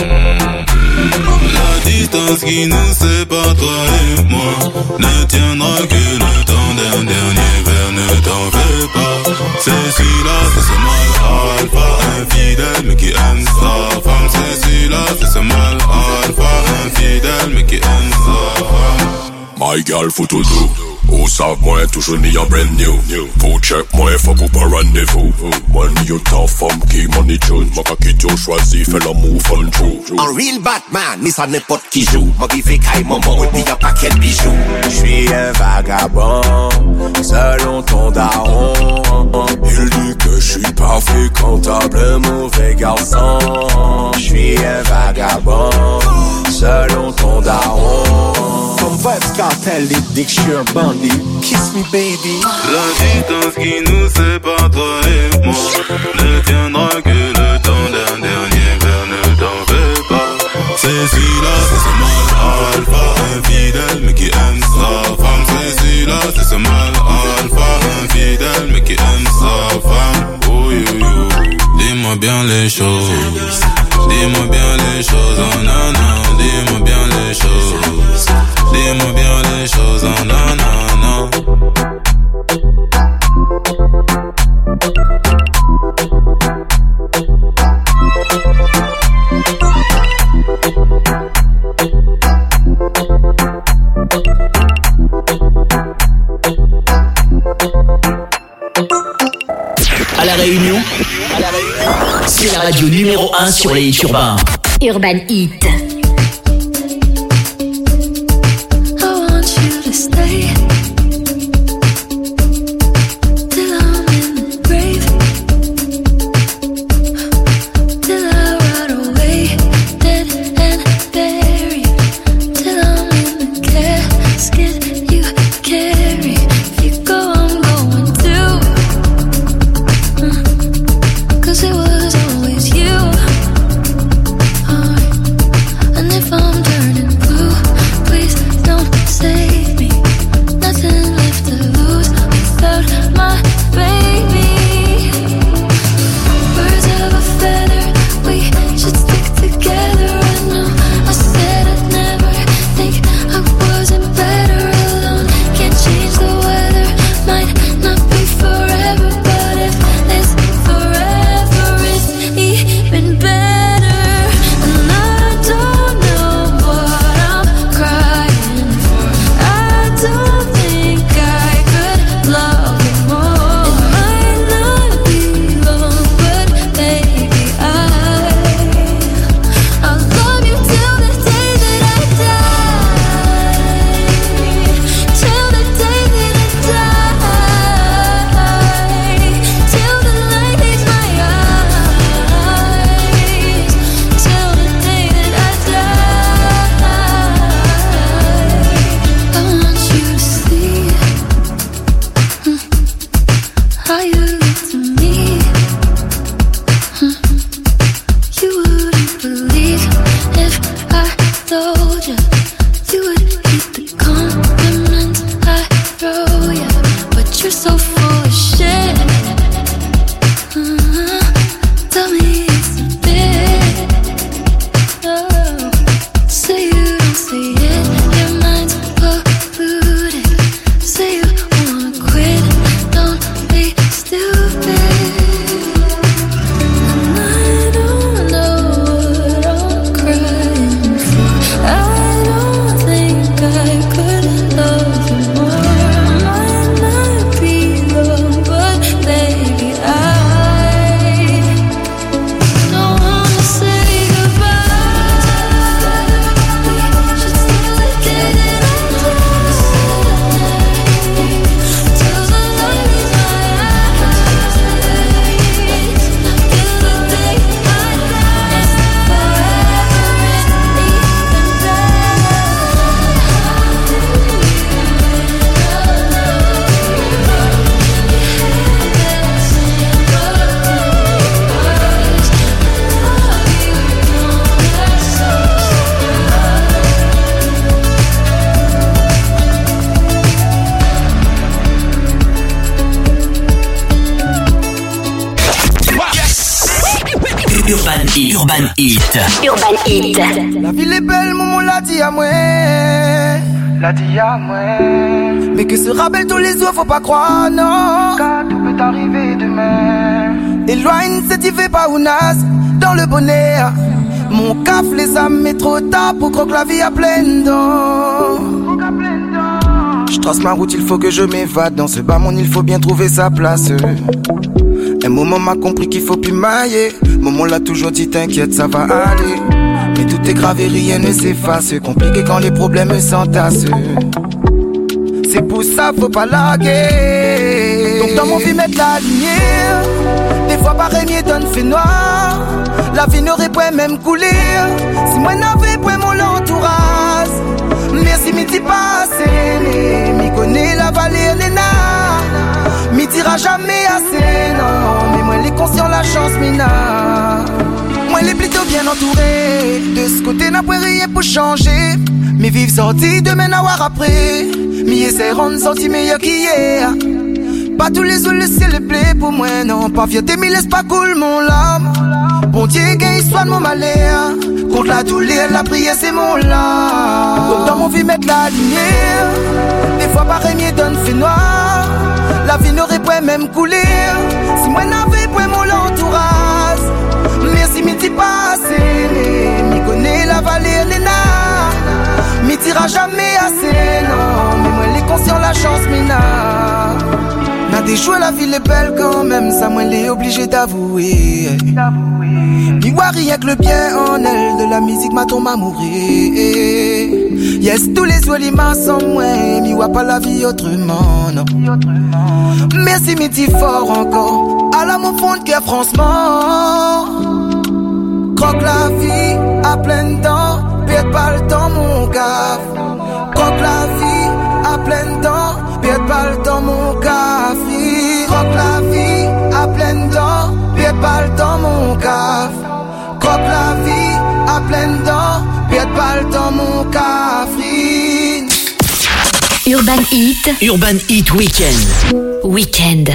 La distance qui nous sépare, toi et moi, ne tiendra que le temps d'un dernier verre, ne t'en fais pas. C'est celui-là, c'est ce mal alpha infidèle, mais qui aime sa femme. C'est celui-là, c'est ce mal alpha infidèle, mais qui aime sa femme. My girl, faut tout doux. Ou savent moi toujours ni en brand new. Pour check moi, faut qu'on pas rendez-vous. Money you ta femme qui money tune. Moi quand qui tu choisis, fais l'amour fun true. Un real Batman, ni ça n'importe qui joue. Moi qui fais caille maman, et puis y'a pas quel bijou. J'suis un vagabond, selon ton daron. Il dit que j'suis pas fréquentable, un mauvais garçon. J'suis un vagabond, selon ton daron. Comme Vybz Kartel, il dit que j'suis un bandit. Kiss me baby. La distance qui nous sépare, toi et moi, ne tiendra que le temps d'un dernier verre, ne t'en fais pas. C'est celui-là, c'est ce mal alpha infidèle, mais qui aime sa femme. C'est celui-là, c'est ce mal alpha infidèle, mais qui aime sa femme. Oh, yo, yo. Dis-moi bien les choses. Dis-moi bien les choses, oh nanana. Dis-moi bien les choses. Dis-moi bien les choses, oh nanana. À La Réunion, c'est la radio numéro 1 sur les hits urbains. Urban Heat. Say Urban Hit. La ville est belle, maman l'a dit à moi. Mais que sera belle tous les jours, faut pas croire, non. Car tout peut arriver demain. Éloigne, c'est y fait pas ou nas dans le bonnet. Mon caf, les âmes, mais trop tard pour croquer la vie à pleines dents. Je trace ma route, il faut que je m'évade. Dans ce bas monde, il faut bien trouver sa place. Un moment m'a compris qu'il faut plus mailler. Maman l'a toujours dit, t'inquiète, ça va aller. Mais tout est grave et rien ne s'efface. Compliqué quand les problèmes s'entassent. C'est pour ça, faut pas larguer. Donc dans mon vie, mettre la lumière. Des fois, pareil, mieux donne fait noir. La vie n'aurait pas même coulé si moi n'avais pas mon entourage. Merci, m'y passé. M'y connaît la vallée, Léna. M'y dira jamais assez, non. Mais moi, les conscients, la chance, mina. Moi, les plutôt bien entouré. De ce côté, n'a pas rien pour changer. Mais vivre sorti, demain, avoir après. M'y essaie rendre sorti meilleur qu'hier. Pas tous les jours, le ciel est blé pour moi, non. Pas vieux, mais laisse pas cool mon lame. Bon Dieu, gagne soit de mon malheur. Contre la douleur, la prière, c'est mon lard. Donc dans mon vie, mettre la lumière. Des fois, pareil, mieux donne fait noir. La vie n'aurait pas même coulé si moi n'avais pas mon entourage. Merci, m'y t'y passé. M'y connaît la vallée, Léna. M'y dira jamais assez, non. Mais moi, les conscients, la chance, mina. N'a déjoué, la ville est belle quand même. Ça, moi, l'est obligé d'avouer. Puis voir rien que le bien en elle. De la musique, ma tombe à mourir. Yes, tous les oliments sont moins. Mi voit pas la vie autrement, non. Merci, mi dit fort encore. À la mon fond de cœur, franchement. Croque la vie à plein temps. Pète pas le temps, mon gars. Croque la vie à plein temps. Pète pas le temps, mon gars. Croque la vie à plein temps. Pète pas le temps, mon gars. Croque la vie à plein temps. Pète pas le temps, mon gars. Urban Hit Weekend.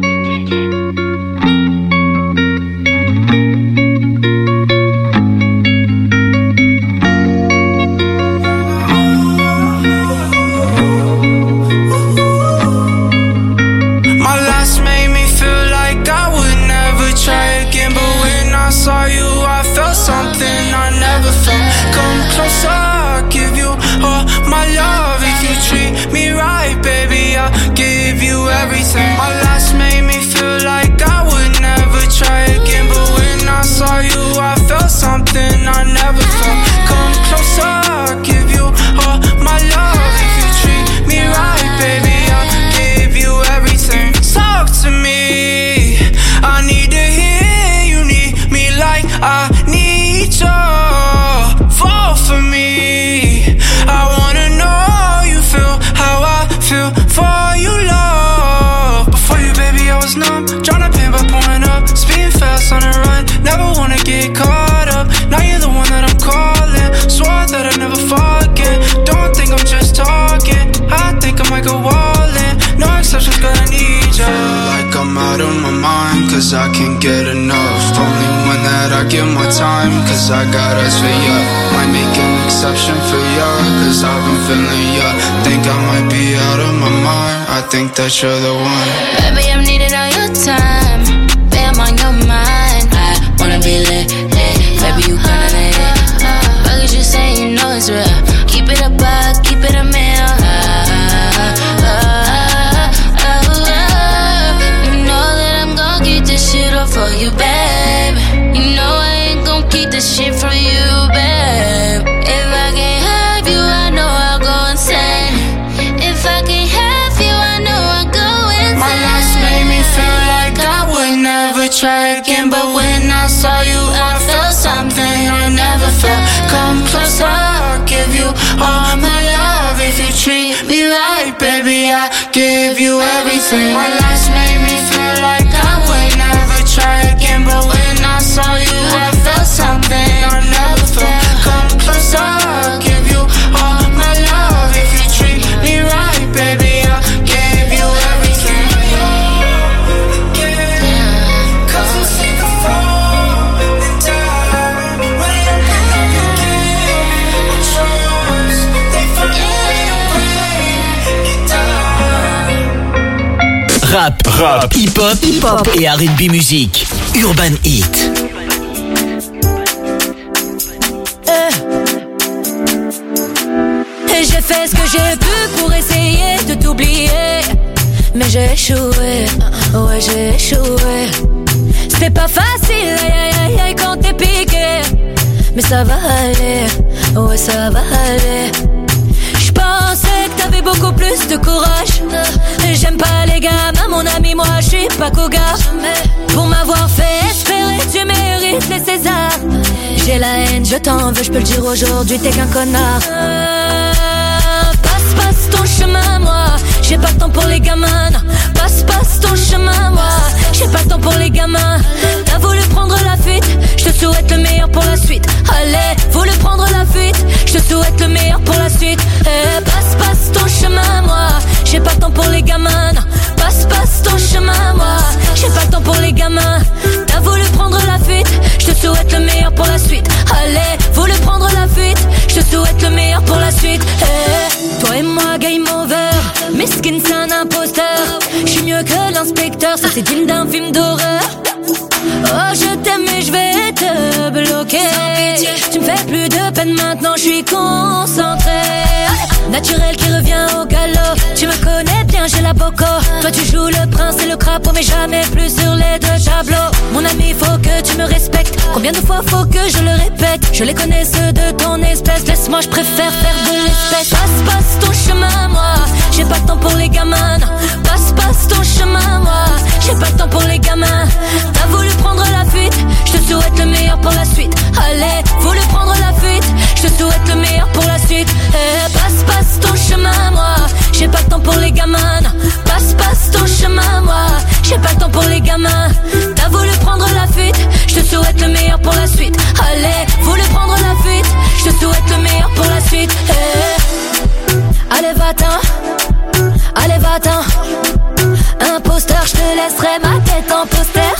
Saw you, I felt something I never felt. Come closer, I'll give you all my love. If you treat me right, baby, I'll give you everything. My last made me feel like I would never try again. But when I saw you, I felt something I never felt. Come closer, I'll give you all my love. If you treat me right, baby, I'll give you everything. Talk to me, I need to hear. Like I need you, fall for me. I wanna know you feel how I feel for you, love. Before you, baby, I was numb, tryna pin by pulling up, speeding fast on the run. Never wanna get caught up. Now you're the one that I'm calling. Swore that I'd never fall again. Don't think I'm just talking. I think I might go all in. No exceptions, girl, I need you. Like I'm out of my mind, cause I can't get enough. Only one that I give my time, cause I got us for ya. Might make an exception for ya, cause I've been feeling ya. Think I might be out of my mind, I think that you're the one. Baby, I'm needing all your time. Baby, I'm on your mind. I wanna be lit, baby, you kinda lit. Fuck is you say, you know it's real. Keep it a buck, keep it a meal. You know that I'm gon' keep this shit up for you, babe. You know I ain't gon' keep this shit from you, babe. If I can't have you, I know I'll go insane. If I can't have you, I know I'll go insane. My last made me feel like I would never try again. But when I saw you, I felt something I never felt. Come closer, I'll give you all my love. If you treat me right, baby, I'll give you everything. My last made me feel like I would never try again. But when I saw you, I felt something I never felt. Come closer, I'll give you all my love. If you treat me right, baby, I'll give you everything. Cause I'm sick of falling Rap, hip-hop et R&B musique. Urban Heat. Et j'ai fait ce que j'ai pu pour essayer de t'oublier, mais j'ai échoué, ouais j'ai échoué. C'était pas facile, aïe aïe aïe aïe quand t'es piqué, mais ça va aller, ouais ça va aller. J'pensais que t'avais beaucoup plus de courage. J'aime pas les gamins, mon ami, moi j'suis pas cougar. Pour m'avoir fait espérer, tu mérites les Césars. J'ai la haine, je t'en veux, j'peux le dire aujourd'hui, t'es qu'un connard. Passe ton chemin, moi j'ai pas le temps pour les gamins. Passe ton chemin, moi j'ai pas le temps pour les gamins. T'as voulu prendre la fuite, je te souhaite le meilleur pour la suite. Allez, voulu prendre la fuite, je te souhaite le meilleur pour la suite. Passe ton chemin, moi j'ai pas le temps pour les gamins. Passe ton chemin, moi j'ai pas le temps pour les gamins. T'as voulu prendre la fuite, je te souhaite le meilleur pour la suite. Allez, voulu prendre la fuite, je te souhaite le meilleur pour la suite. Toi et moi, game over, Miskin c'est un imposteur. J'suis mieux que l'inspecteur, ça c'est digne d'un film d'horreur. Oh je t'aime mais je vais te bloquer. Tu me fais plus de peine maintenant, je suis concentré. Naturel qui revient au galop. Tu me connais bien, j'ai la boco. Toi tu joues le prince et le crapaud, mais jamais plus sur les deux tableaux. Mon ami, faut que tu me respectes. Combien de fois faut que je le répète? Je les connais ceux de ton espèce. Laisse-moi, je préfère faire de l'espèce. Passe ton chemin, moi j'ai pas le temps pour les gamins. Passe ton chemin, moi j'ai pas le temps pour les gamins. T'as voulu prendre la fuite, je te souhaite le meilleur pour la suite. Allez, voulu prendre la fuite, je te souhaite le meilleur pour la suite. Passe ton chemin, moi j'ai pas le temps pour les gamins. Passe ton chemin, moi j'ai pas le temps pour les gamins. T'as voulu prendre la fuite, je te souhaite le meilleur pour la suite. Allez, voulu prendre la fuite, je te souhaite le meilleur pour la suite. Allez va-t'en, allez va-t'en. Imposteur, je te laisserai ma tête en poster.